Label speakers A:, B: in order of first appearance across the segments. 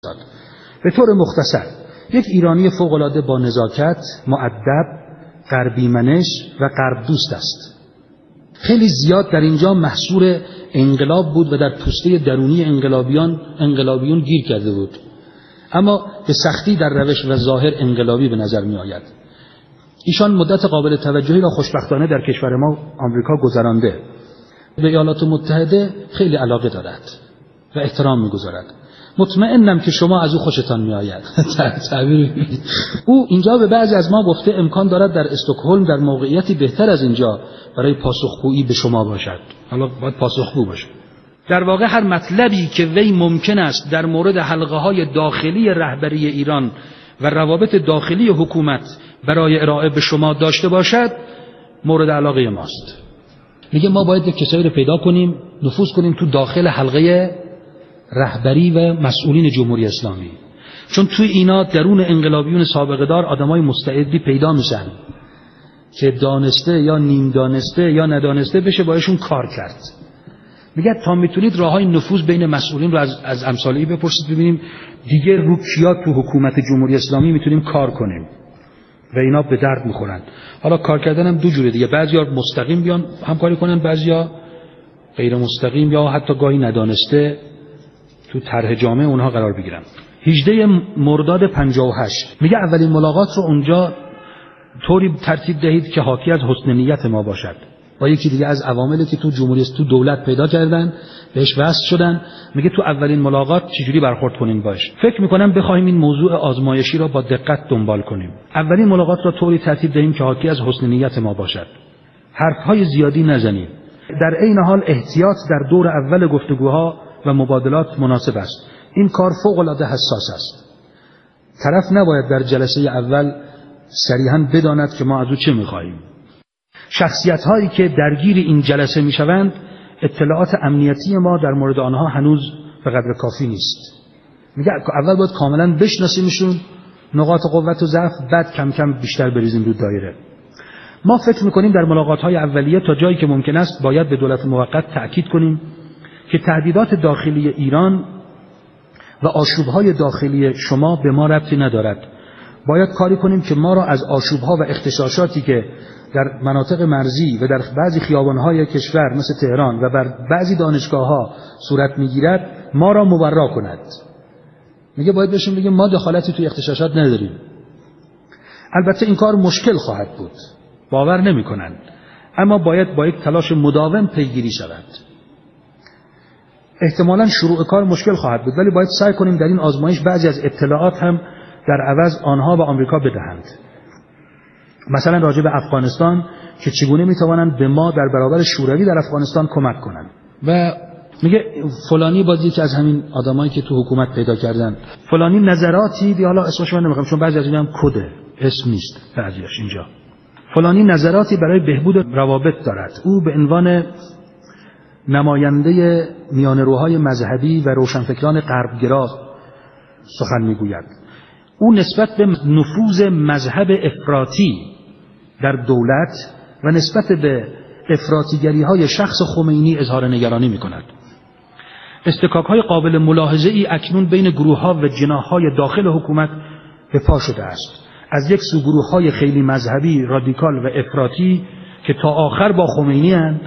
A: به طور مختصر یک ایرانی فوق‌العاده با نزاکت، مؤدب، غربی‌منش و غرب دوست است. خیلی زیاد در اینجا محصور انقلاب بود و در پوسته درونی انقلابیون گیر کرده بود، اما به سختی در روش و ظاهر انقلابی به نظر می آید. ایشان مدت قابل توجهی را خوشبختانه در کشور ما آمریکا گذرانده. به ایالات متحده خیلی علاقه دارد و احترام می‌گذارد. مطمئنم که شما از او خوشتان می‌آید. او اینجا به بعضی از ما گفته امکان دارد در استکهلم در موقعیتی بهتر از اینجا برای پاسخگویی به شما باشد. حالا باید پاسخگو باشه. در واقع هر مطلبی که وی ممکن است در مورد حلقه‌های داخلی رهبری ایران و روابط داخلی حکومت برای ارائه به شما داشته باشد مورد علاقه ماست. میگه ما باید یک کسایی رو پیدا کنیم، نفوذ کنیم تو داخل حلقه رهبری و مسئولین جمهوری اسلامی، چون توی اینا درون انقلابیون سابقه دار آدمای مستعدی پیدا میشن که دانسته یا نیم دانسته یا ندانسته بشه بایشون کار کرد. میگه تا میتونید راههای نفوذ بین مسئولین رو از امثالی بپرسید ببینیم دیگه رو کیا تو حکومت جمهوری اسلامی میتونیم کار کنیم و اینا به درد میخورن. حالا کار کردن هم دو جوره دیگه، بعضیا مستقیم بیان همکاری کنن، بعضیا غیر مستقیم یا حتی گاهی ندانسته تو طرح جامعه اونها قرار بگیرن. 18 مرداد 58 میگه اولین ملاقات رو اونجا طوری ترتیب دهید که حاکی از حسن نیت ما باشد. با یکی دیگه از عواملی که تو جمهوری تو دولت پیدا کردن بهش وصل شدن، میگه تو اولین ملاقات چجوری برخورد کنین باش. فکر میکنم بخوایم این موضوع آزمایشی را با دقت دنبال کنیم. اولین ملاقات را طوری ترتیب دهیم که حاکی از حسن نیت ما باشد. حرفهای زیادی نزنیم. در عین حال احتیاط در دور اول گفتگوها و مبادلات مناسب است. این کار فوق العاده حساس است. طرف نباید در جلسه اول صریحاً بداند که ما از او چه می‌خواهیم. شخصیت‌هایی که درگیر این جلسه می‌شوند اطلاعات امنیتی ما در مورد آنها هنوز به قدر کافی نیست. میگه اول باید کاملاً بشناسیمشون، نقاط قوت و ضعف، بعد کم کم بیشتر بریزیم رو دایره. ما فکر می‌کنیم در ملاقات‌های اولیه تا جایی که ممکن است باید به دولت موقت تأکید کنیم که تهدیدات داخلی ایران و آشوب‌های داخلی شما به ما ربطی ندارد. باید کاری کنیم که ما را از آشوب‌ها و اغتشاشاتی که در مناطق مرزی و در بعضی خیابان‌های کشور مثل تهران و بر بعضی دانشگاه‌ها صورت می‌گیرد ما را مبرا کند. میگه باید بهشون بگیم ما دخالتی توی اغتشاشات نداریم. البته این کار مشکل خواهد بود. باور نمی‌کنند. اما باید با یک تلاش مداوم پیگیری شود. احتمالاً شروع کار مشکل خواهد بود، ولی باید سعی کنیم در این آزمایش بعضی از اطلاعات هم در عوض آنها به آمریکا بدهند. مثلا راجع به افغانستان که چگونه میتوانند به ما در برابر شوروی در افغانستان کمک کنند. و میگه فلانی بازی که از همین آدمایی که تو حکومت پیدا کردن، فلانی نظراتی دی، حالا اسمش من نمیخوام چون بعضی از اینا هم کده، اسم نیست بعضیش اینجا. فلانی نظراتی برای بهبود روابط دارد. او به عنوان نماینده میانه‌روهای مذهبی و روشنفکران غربگرا سخن میگوید. او نسبت به نفوذ مذهب افراطی در دولت و نسبت به افراطیگری‌های شخص خمینی اظهار نگرانی می‌کند. استکاک‌های قابل ملاحظه‌ای اکنون بین گروه‌ها و جناح‌های داخل حکومت به پا شده است. از یک سو گروه‌های خیلی مذهبی، رادیکال و افراطی که تا آخر با خمینی اند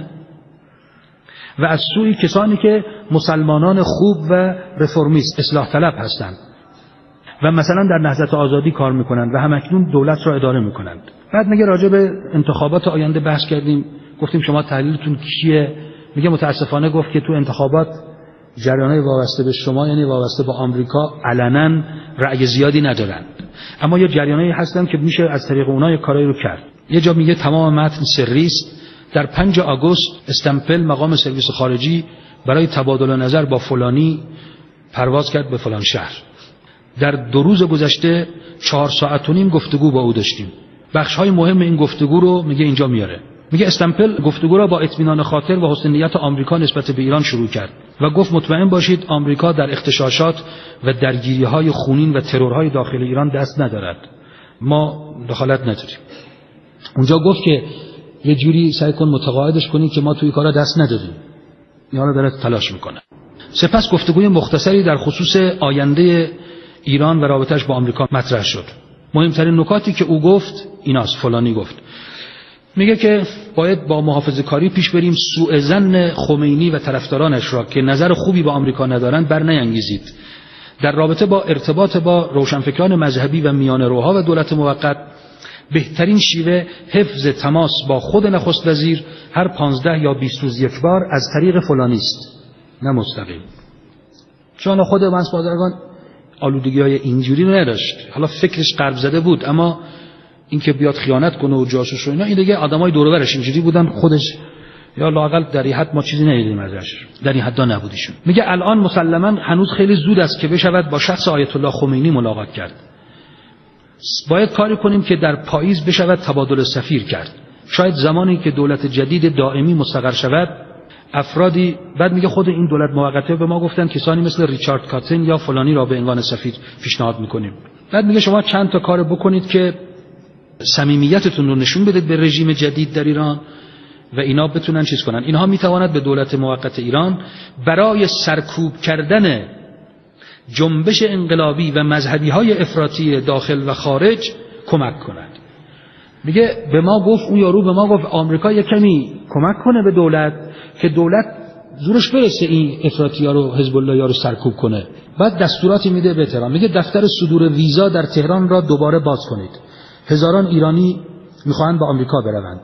A: و از سوی کسانی که مسلمانان خوب و رفرمیست، اصلاح طلب هستند و مثلا در نهضت آزادی کار میکنند و همکنون دولت را اداره میکنند. بعد میگه راجع به انتخابات آینده بحث کردیم، گفتیم شما تحلیلتون کیه؟ میگه متاسفانه گفت که تو انتخابات جریانای وابسته به شما یعنی وابسته با آمریکا علنا رأی زیادی ندارند، اما یه جریانایی هستن که میشه از طریق اونها کارایی رو کرد. یه جا میگه تمام متن سری است. در 5 آگوست استمپل مقام سرویس خارجی برای تبادل نظر با فلانی پرواز کرد به فلان شهر. در 2 روز گذشته 4 ساعت و نیم گفتگو با او داشتیم. بخش‌های مهم این گفتگو رو میگه اینجا میاره. میگه استمپل گفتگو را با اطمینان خاطر و حسن نیت آمریکا نسبت به ایران شروع کرد و گفت مطمئن باشید آمریکا در اغتشاشات و درگیری‌های خونین و ترورهای داخل ایران دست ندارد. ما دخالت نداریم. اونجا گفت که یه جوری سعی کن متقاعدش کنی که ما توی کارا دست نداریم. اینا رو داره تلاش میکنه. سپس گفتگوی مختصری در خصوص آینده ایران و رابطه‌اش با آمریکا مطرح شد. مهمترین نکاتی که او گفت ایناست. فلانی گفت، میگه که باید با محافظه‌کاری پیش بریم، سوء ظن خمینی و طرفدارانش را که نظر خوبی با آمریکا ندارند بر نیانگیزید. در رابطه با ارتباط با روشنفکران مذهبی و میانه‌روها و دولت موقت، بهترین شیوه حفظ تماس با خود نخست وزیر هر 15 یا 20 روز یک بار از طریق فلانی است، نه مستقیم. چون خود منصور بازرگان آلودگی‌های اینجوری نداشت. حالا فکرش غرب زده بود، اما اینکه بیاد خیانت کنه و جاسوس و اینا، این دیگه آدمای دور و برش اینجوری بودن. خودش یا لااقل در این حد ما چیزی ندیدیم ازش، در این حدا نبودیشون. میگه الان مسلماً هنوز خیلی زود است که بشود با شخص آیت الله خمینی ملاقات کرد. باید کاری کنیم که در پاییز بشود تبادل سفیر کرد. شاید زمانی که دولت جدید دائمی مستقر شود، افرادی، بعد میگه خود این دولت موقته به ما گفتن کسانی مثل ریچارد کاتن یا فلانی را به عنوان سفیر پیشنهاد میکنیم. بعد میگه شما چند تا کار بکنید که صمیمیتتون رو نشون بدید به رژیم جدید در ایران و اینا بتونن چیز کنن. اینها میتواند به دولت موقت ایران برای سرکوب کردن جنبش انقلابی و مذهبی‌های افراطی داخل و خارج کمک کند. میگه به ما گفت، اون یارو به ما گفت آمریکا یک کمی کمک کنه به دولت که دولت زورش برسه این افراطی‌ها رو، حزب الله‌ها رو سرکوب کنه. بعد دستوراتی میده به تهران، میگه دفتر صدور ویزا در تهران را دوباره باز کنید. هزاران ایرانی میخواهند به آمریکا بروند.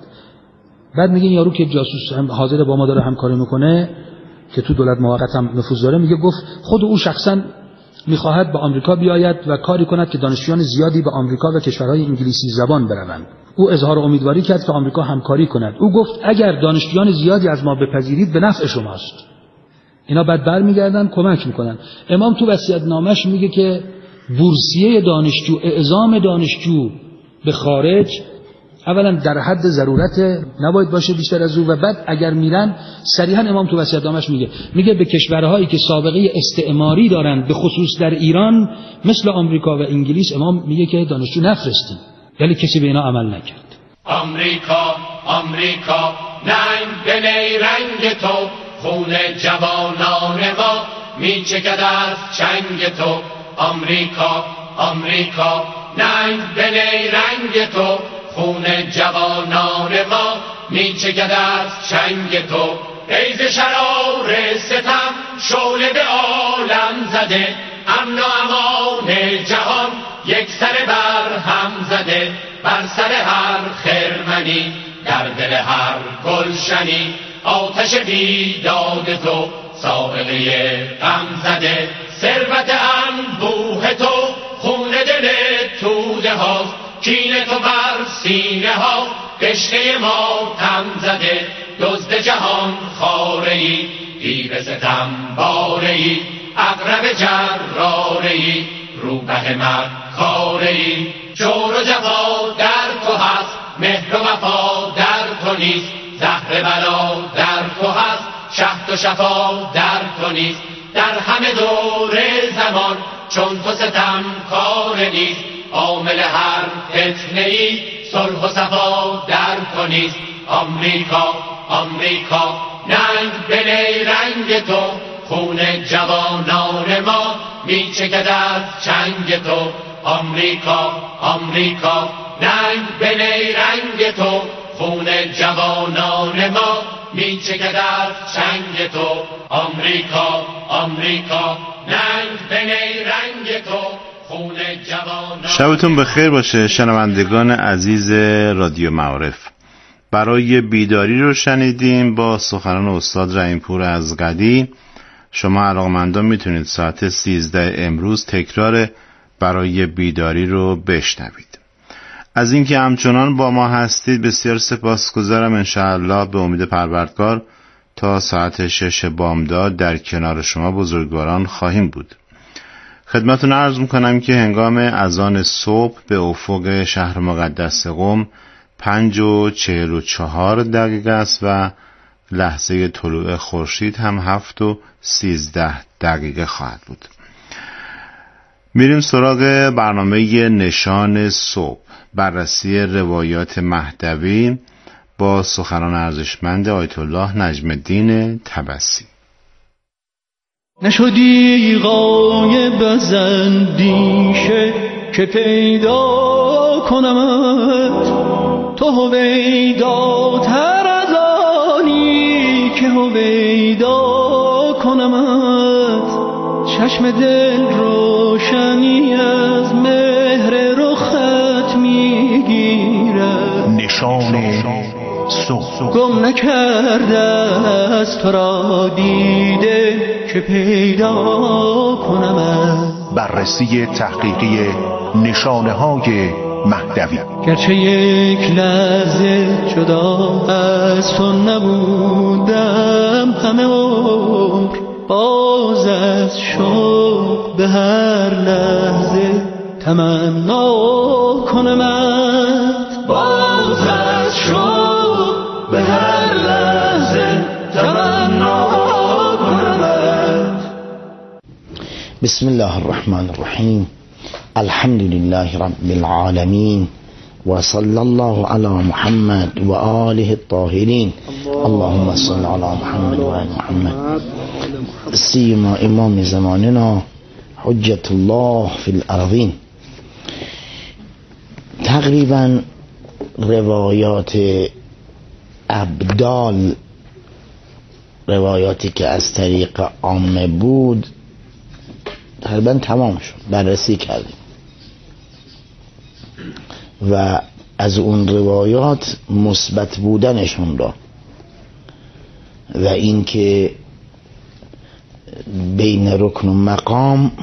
A: بعد میگه این یارو که جاسوس هم حاضر با ما داره همکاری میکنه که تو دولت موقت هم نفوذ داره، میگه گفت خود او شخصا میخواهد به آمریکا بیاید و کاری کند که دانشجویان زیادی به آمریکا و کشورهای انگلیسی زبان بروند. او اظهار امیدواری کرد که آمریکا همکاری کند. او گفت اگر دانشجویان زیادی از ما بپذیرید به نفع شماست. اینا بعد برمیگردن کمک میکنن. امام تو وصیت‌نامه‌اش میگه که بورسیه دانشجو، اعزام دانشجو به خارج اولا در حد ضرورت، نباید باشه بیشتر از او، و بعد اگر میرن صریحا امام تو وصیت‌نامه‌اش میگه به کشورهایی که سابقه استعماری دارن، به خصوص در ایران مثل آمریکا و انگلیس، امام میگه که دانشجو نفرستین. ولی کسی به اینا عمل نکرد.
B: آمریکا آمریکا ننگ به نیرنگ تو، خون جوانان ما میچکد از چنگ تو. آمریکا آمریکا ننگ به نیرنگ تو، خون جوانان ما میچکد از چنگ تو. ای ز شرار ستم شعله به عالم زده، امن و امان جهان یک سر بر هم زده. بر سر هر خرمنی، در دل هر گلشنی، آتش بیداد تو سائقه غم زده. ثروت انبوه تو خون دل توده هاست، کین تو بر سینه ها دشنه ما تم زده. دزد جهان خاره‌ای، دیو ستم باره‌ای، عقرب جراره‌ای، روبه مکاره‌ای. جور و جفا در تو هست، مهر و وفا در تو نیست. زهر بلا در تو هست، شهد و شفا در تو نیست. در همه دور زمان چون تو ستم کار نیست. عامل هر فتنه‌ای صلح و صفا در تو نیست. آمریکا آمریکا ننگ به نیرنگ تو، خون جوانان ما میچکد از چنگ تو. آمریکا آمریکا ننگ به نیرنگ تو، خون جوانان ما میچکد از چنگ تو. آمریکا آمریکا ننگ به نیرنگ تو، خون جوانان.
C: شبتون بخیر باشه شنوندگان عزیز رادیو معارف. برای بیداری رو شنیدیم با سخنان استاد رحیم‌پور از قدی. شما علاقمندان میتونید ساعت 13 امروز تکرار برای بیداری رو بشنوید. از اینکه همچنان با ما هستید بسیار سپاسگزارم. انشاءالله به امید پروردگار تا ساعت 6 بامداد در کنار شما بزرگواران خواهیم بود. خدمتتون عرض میکنم که هنگام اذان صبح به افق شهر مقدس قم 5:44 است و لحظه طلوع خورشید هم 7:13 خواهد بود. میریم سراغ برنامه نشان صبح، بررسی روایات مهدوی با سخنان ارزشمند آیت الله نجم الدین طبسی.
D: نشدی غایب از اندیشه که پیدا کنمت، تو هویداتر از آنی که هویدا کنمت. چشم دل روشنی از مهر رخت میگیرد،
E: نشان صبح
D: گم نکرده از تو را دیده که پیدا کنمت.
E: بررسی تحقیقی نشانه های مهدوی.
D: گرچه یک لحظه جدا از تو نبودم، همه عمر باز از شوق به هر لحظه تمنا کنمت. باز از شوق به هر لحظه تمنا کنمت.
F: بسم الله الرحمن الرحیم. الحمد لله رب العالمین و صلی الله علی محمد و آله الطاهرین. اللهم صل علی محمد و آل محمد. سیما امام زماننا حجت الله فی الارضین. تقریبا روایات ابدال، روایاتی که از طریق عامه بود، تقریبا تمام شد، بررسی کردیم و از اون روایات مثبت بودنشون را و این که بین رکن و مقام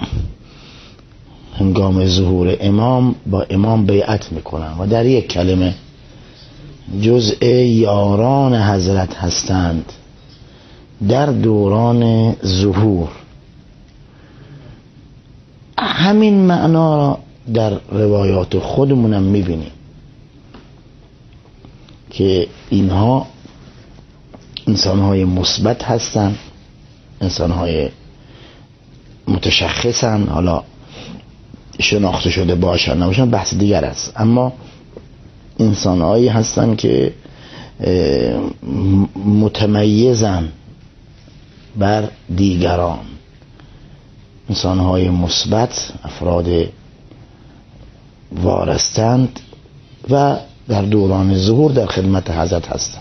F: هنگام ظهور امام با امام بیعت میکنن و در یک کلمه جزء یاران حضرت هستند در دوران ظهور. همین معنا را در روایات خودمونم میبینیم که اینها انسانهای مثبت هستند، انسانهای متشخصن، حالا شناخته شده باشن نباشن بحث دیگر است، اما انسانهایی هستن که متمیزن بر دیگران، انسانهای مثبت، افراد وارستند و در دوران ظهور در خدمت حضرت هستند.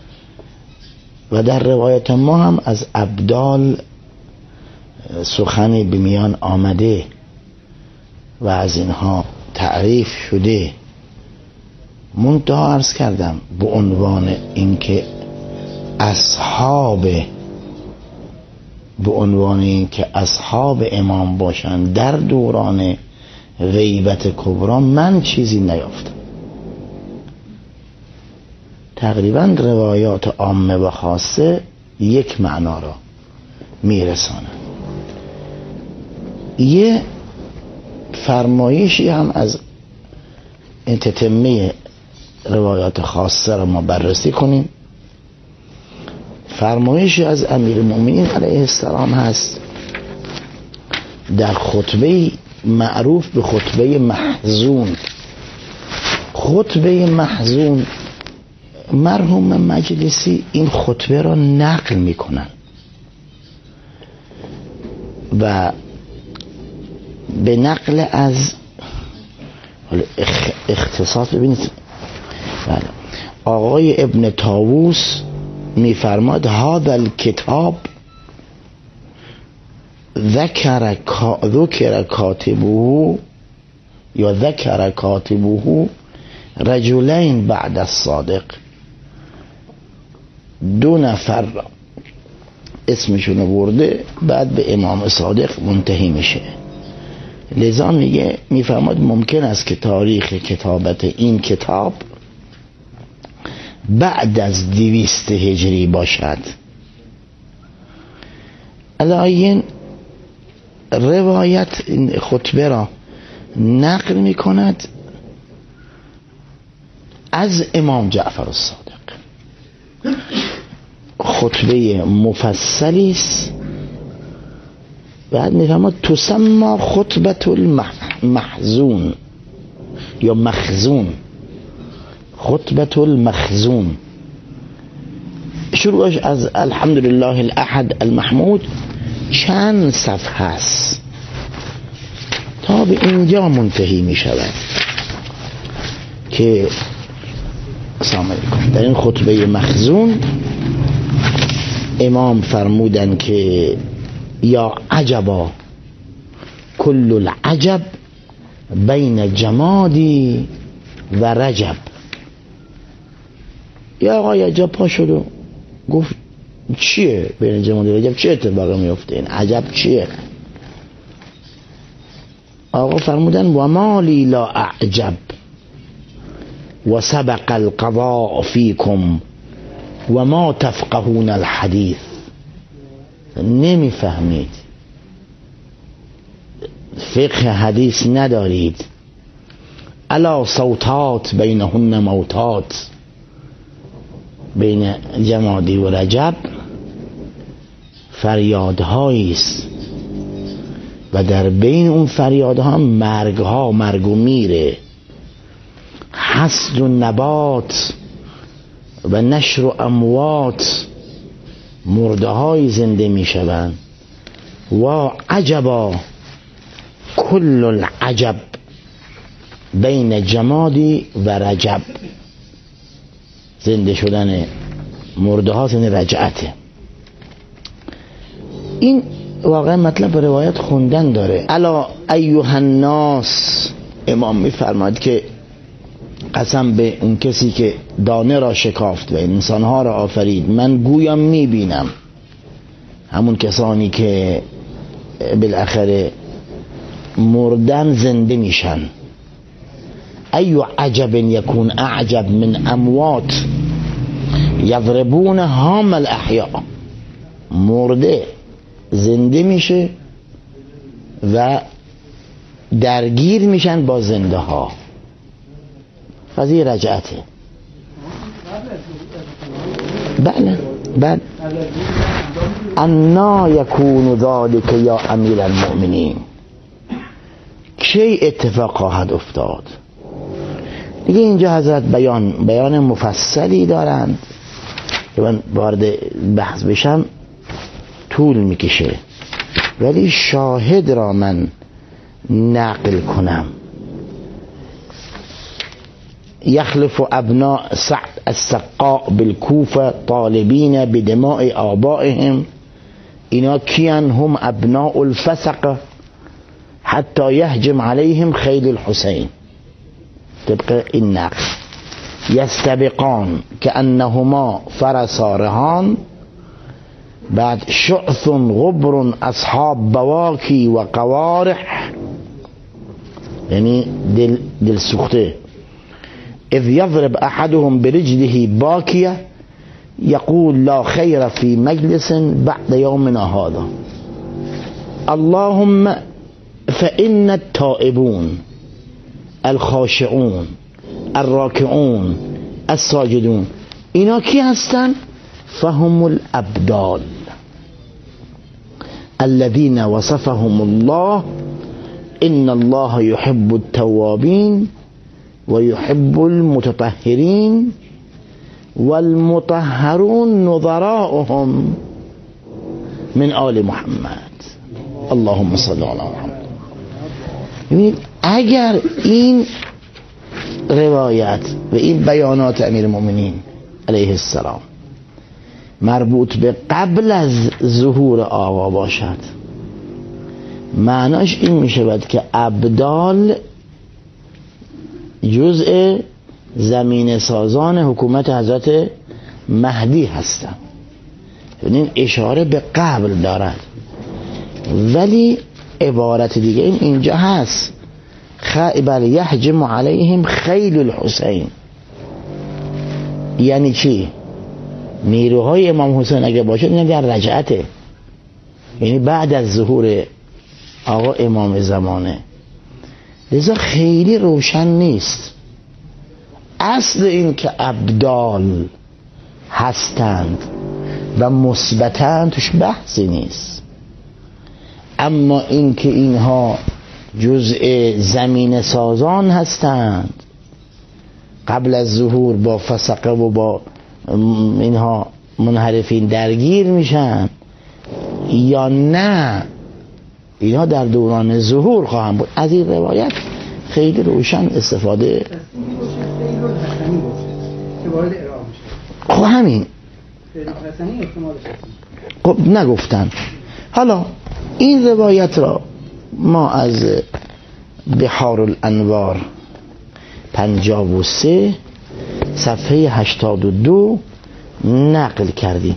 F: و در روایت ما هم از ابدال سخنی به میان آمده و از اینها تعریف شده. منتها عرض کردم به عنوان اینکه اصحاب امام باشند در دوران غیبت کبرا من چیزی نیافتم. تقریبا روایات عامه و خاصه یک معنا را میرسانند. یه فرمایشی هم از این تتمه روایات خاصه را ما بررسی کنیم. فرمایشی از امیرالمؤمنین علیه السلام هست در خطبه معروف به خطبه محزون. خطبه محزون، مرحوم مجلسی این خطبه را نقل میکنن و به نقل از اختصاص ببینید آقای ابن طاووس میفرماد هذا الكتاب ذکر کاتبه یا ذکر کاتبه رجلین بعد الصادق، دو نفر اسمشون برده بعد به امام صادق منتهی میشه. لذا میفرماد ممکن است که تاریخ کتابت این کتاب بعد از 200 هجری باشد. الان روایت این خطبه را نقل می کند از امام جعفر الصادق. خطبه مفصلی است. بعد میفرماد تسمى خطبه المحزون یا مخزون، خطبه المخزون. شروعش از الحمدلله الاحد المحمود چند صفحه است تا به اینجا منتهی می شود که سلام علیکم. در این خطبه مخزون امام فرمودن که یا عجبا کل العجب بین جمادی و رجب. یا آقای عجب پا شد و گفت چیه بین جماد و رجب چه اتفاقی میفته؟ این عجب چیه؟ آقا فرمودن و ما لی لا اعجب و سبق القضاء فیکم و ما تفقهون الحدیث. نمیفهمید، فقه حدیث ندارید. الا صوتات بینهن موتات. بین جمادی و رجب فریادهایی است و در بین اون فریادها مرگها، مرگ و میره، حصد و نبات و نشر و اموات، مرده های زنده می شوند. و عجبا کل العجب بین جمادی و رجب. زنده شدن مرده ها زنده رجعته. این واقعا مطلب روایت خوندن داره. الا ایها الناس، امام میفرماید که قسم به اون کسی که دانه را شکافت و انسانها را آفرید، من گویم میبینم همون کسانی که بالاخره مردن زنده میشن. ای عجب یکون اعجب من اموات یضربون هام الاحیاء. مرده زنده میشه و درگیر میشن با زنده ها. قضیه رجعته. بله بله. انا یکون ذلک یا امیر المؤمنین. کی اتفاق خواهد افتاد؟ دیگه اینجا حضرت بیان مفصلی دارند که من وارد بحث بشم طول میکشه، ولی شاهد را من نقل کنم. یخلف ابناء سعد السقاء بالکوفه طالبین بدماء آبائهم. اینا کیان؟ هم ابناء الفسق حتی یهجم علیهم خیل الحسین. طبق این نقل یستبقان كأنهما فرسا رهان. بعد شعث غبر اصحاب بواکی و قوارح، یعنی دل سوخته. اذ يضرب احدهم برجله باكية يقول لا خير في مجلس بعد يومنا هذا اللهم فإن التائبون الخاشعون الراكعون الساجدون. اینا کی هستن؟ فهم الابدال الذين وصفهم الله ان الله يحب التوابين ويحب المتطهرين والمطهرون نظراؤهم من آل محمد. اللهم صل على محمد. ببینید اگر این روایت و این بیانات امیر المؤمنین علیه السلام مربوط به قبل از ظهور آقا باشد، معناش این می شود که ابدال جزء زمین سازان حکومت حضرت مهدی هستند. این اشاره به قبل دارد، ولی عبارت دیگه اینجا هست بل یهجم علیهم خیل الحسین. یعنی چی؟ نیروهای امام حسین اگه باشه این در رجعته، یعنی بعد از ظهور آقا امام زمانه. لذا خیلی روشن نیست اصل این که ابدال هستند و مثبتند، توش بحثی نیست. اما این که اینها جزء زمین سازان هستند، قبل از ظهور با فسقه و با اینها منحرفین درگیر میشن، یا نه اینا در دوران ظهور خواهم بود. از این روایت خیلی روشن استفاده. خب همین خب نگفتن. حالا این روایت را ما از بحار الانوار 53 صفحه 82 نقل کردیم.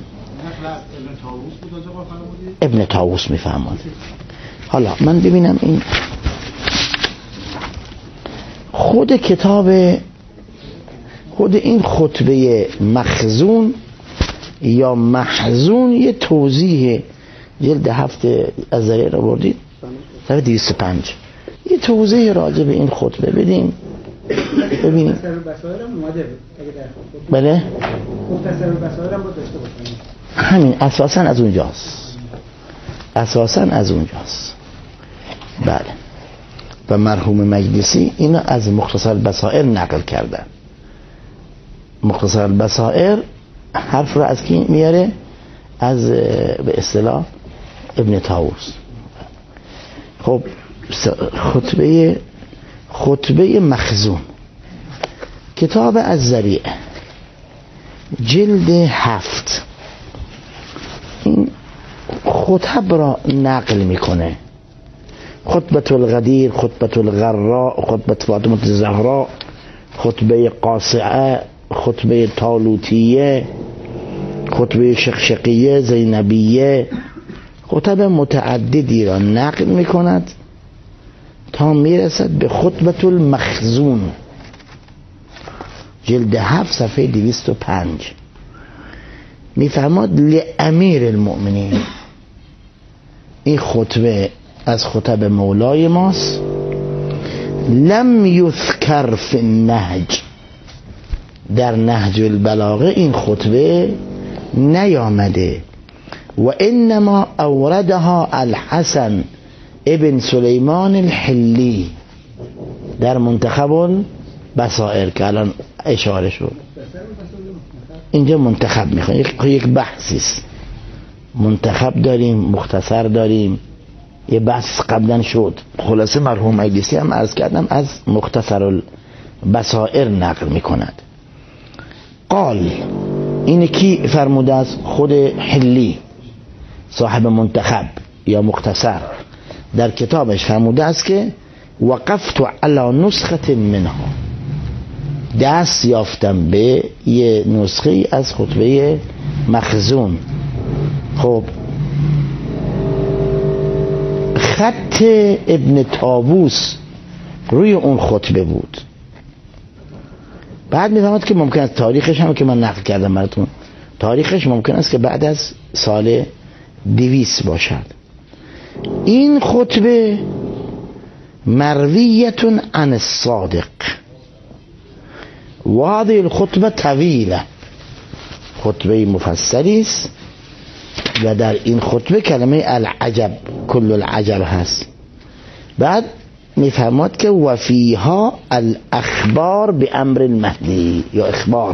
F: ابن طاووس میفهمد. حالا من ببینم این خود کتاب، خود این خطبه مخزون یا محزون یه توضیح جلد 7 از ذریعه را بردید صفحه 205 یه توضیح راجع به این خطبه بدیم ببینیم. بله همین اساساً از اونجاست، اساساً از اونجاست. بله و مرحوم مجلسی اینو از مختصر البصائر نقل کردن. مختصر البصائر حرف رو از کی میاره؟ از به اصطلاح ابن طاووس. خب خطبه مخزون کتاب از ذریعه جلد 7 این خطب را نقل میکنه. خطبه الغدیر، خطبه الغراء، خطبه فاطمه الزهراء، خطبه قاصعه، خطبه طالوتیه، خطبه شقشقیه، زینبیه، خطب متعددی را نقل میکند تا میرسد به خطبه المخزون جلد 7 صفحه 205 میفرماد لامیر المؤمنین. این خطبه از خطب مولای ماست. لم یذکر فی النهج، در نهج البلاغه این خطبه نیامده. و انما اوردها الحسن ابن سلیمان الحلی در منتخب البصائر که الان اشاره شد. اینجا منتخب میخوام یک بحثی است. منتخب داریم، مختصر داریم، یه بحث قبلا شد. خلاصه مرحوم مجلسی هم عرض کردم از مختصر البصائر نقل میکند. قال این کی فرموده است؟ خود حلی صاحب منتخب یا مختصر در کتابش فرموده است که وقفت علی نسخه منها، دست یافتم به یه نسخه از خطبه مخزون. خب خط ابن طاووس روی اون خطبه بود. بعد میفهمد که ممکن است تاریخش هم که من نقل کردم براتون، تاریخش ممکن است که بعد از سال 200 باشد. این خطبه مرویتون عن الصادق و هذه الخطبه طویله، خطبه مفصلی است و در این خطبه کلمه العجب کل العجب هست. بعد میفهمد که وفیها الاخبار به امر المهدی یا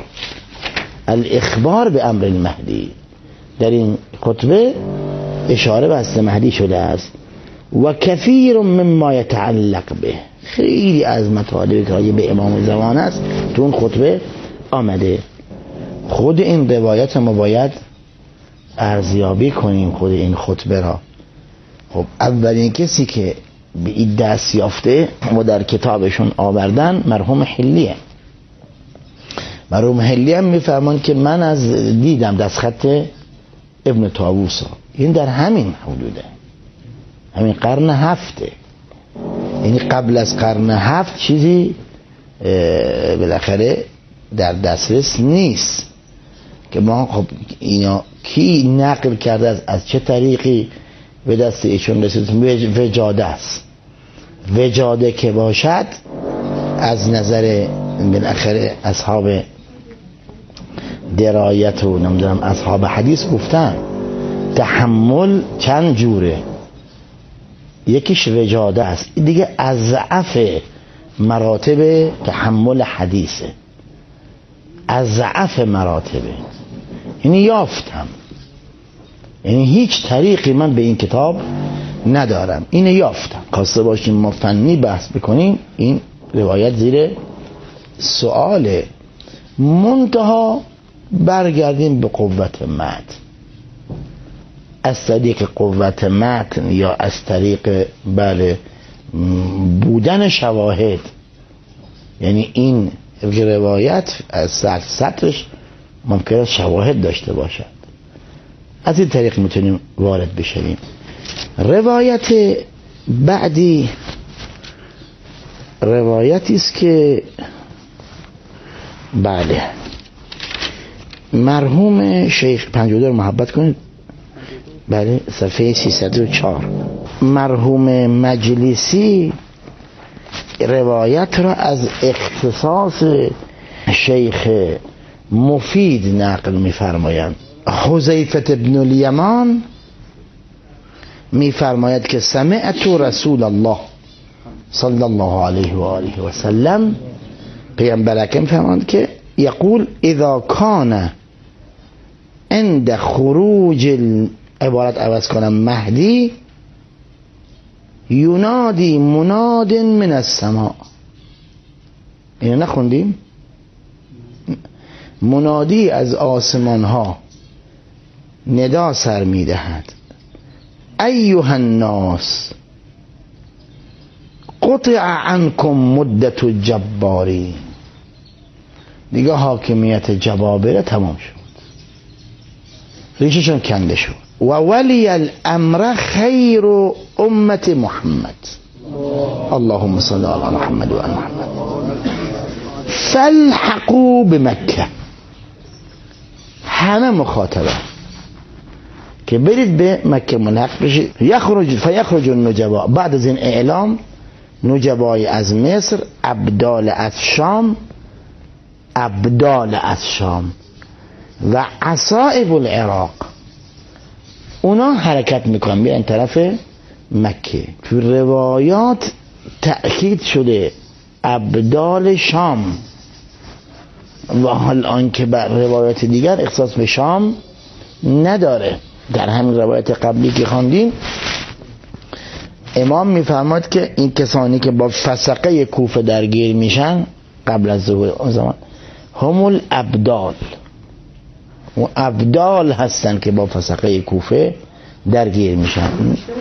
F: الاخبار به امر المهدی، در این خطبه اشاره به حضرت مهدی شده است. و کثیر مما یتعلق به، خیلی از مطالبی که راجع به امام زمان است تو اون خطبه آمده. خود این روایت ما باید ارزیابی کنیم خود این خطبه را. خب اولین کسی که به این دست یافته و در کتابشون آوردن مرحوم حلیه. مرحوم حلی هم میفرمان که من از دیدم دستخط ابن طاووس، این در همین حدوده، همین قرن 7، یعنی قبل از قرن 7 چیزی بالاخره در دسترس نیست که ما خب اینا کی نقل کرده از چه طریقی به دست ایشون رسید. وجاده است. وجاده که باشد از نظر بالاخره اصحاب درایت و نمیدونم اصحاب حدیث گفتن تحمل چند جوره، یکیش وجاده است، دیگه اضعف مراتب تحمل حدیثه، اضعف مراتبه. یعنی یافتم یعنی هیچ طریقی من به این کتاب ندارم. اینو یافتم. خواسته باشیم ما فنی بحث بکنیم، این روایت زیر سؤاله. منتها برگردیم به قوت متن. از طریق قوت متن یا از طریق بودن شواهد، یعنی این روایت از سطرش ممکنه شواهد داشته باشد، از این طریق میتونیم وارد بشیم. روایت بعدی روایتی است که مرحوم شیخ 52 محبت کنید، صفحه 304. مرحوم مجلسی روایت را از اختصاص شیخ مفید نقل می‌فرمایند. حذیفه بن الیمان می‌فرماید که سمعت رسول الله صلی الله علیه و آله و سلم، پیامبر اکرم فرمودند که یقول اذا کان عند خروج عبارت عوض کنم مهدی ینادی مناد من السماء. اینو نخوندیم؟ منادی از آسمان ها ندا سر میدهد ایها الناس قطع عنکم مدت الجباری. دیگه حاکمیت جبابره تمام شد، ریششون کنده شد. و ولی الامر خیر امت محمد، اللهم صل علی محمد و آل محمد، فالحقوا بمکه. همه مخاطبه که برید به مکه ملحق بشید. فیخرج النجبا، بعد از این اعلام نجبای از مصر، ابدال از شام و عصائب العراق، اونا حرکت میکنن میرن طرف مکه. تو روایات تأکید شده ابدال شام، و حال آنکه بر روایات دیگر اختصاص به شام نداره. در همین روایت قبلی که خواندیم امام میفرماد که این کسانی که با فسقه کوفه درگیر میشن قبل از ظهور اون زمان هم الابدال، و ابدال هستن که با فسقه کوفه درگیر میشن.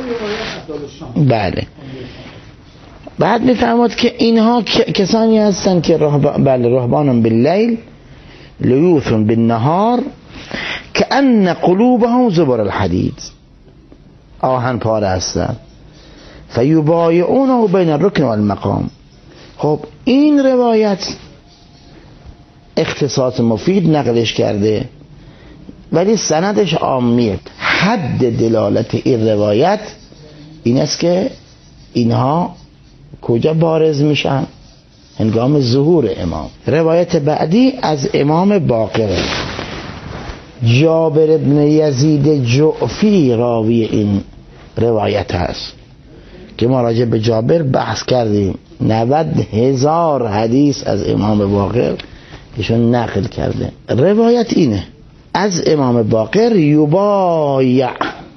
F: بله. بعد میفرماد که اینها کسانی هستن که رهبان باللیل لیوث بالنهار کأن قلوبهم زبر الحدید، آهن پاره هستن. فیبایعونه بین الرکن والمقام. خب این روایت اختصاص مفید نقلش کرده ولی سندش عامیه. حد دلالت این روایت این است که اینها کجا بارز میشن؟ هنگام ظهور امام. روایت بعدی از امام باقر، جابر ابن یزید جعفی راوی این روایت هست که ما راجع به جابر بحث کردیم. 90,000 حدیث از امام باقر ایشون نقل کرده. روایت اینه از امام باقر، یبایع،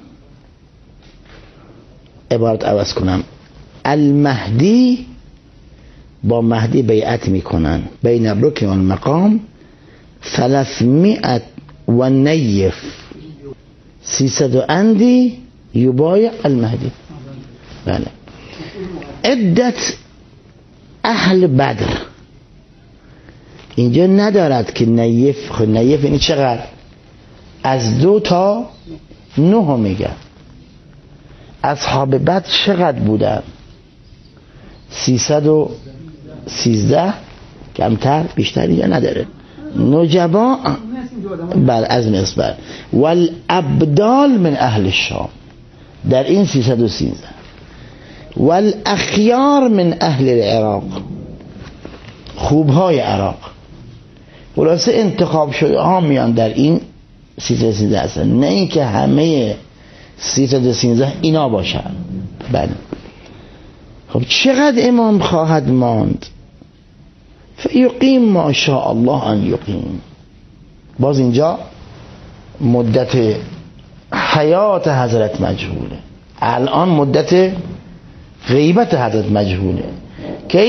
F: عبارت عوض کنم، المهدی، با مهدی بیعت میکنن، بین الرکن والمقام 300 و نیف، 300 اندی یبایع المهدی. بله. عدت اهل بدر اینجا ندارد که نیف. خب نیف این چقدر؟ از 2 تا 9 میگه. اصحاب بدر چقدر بودن؟ 313، کمتر بیشتر اینجا نداره. نجبا بل از مصر، والابدال من اهل الشام در این 313، والاخیار من اهل العراق، خوبهای عراق. خلاصه انتخاب شده ها میان در این 313 هستن، نه اینکه همه 313 اینا باشن. بله. خب چقدر امام خواهد ماند؟ فیقیم ما شاء الله ان یقیم. باز اینجا مدت حیات حضرت مجهوله، الان مدت غیبت حضرت مجهوله. که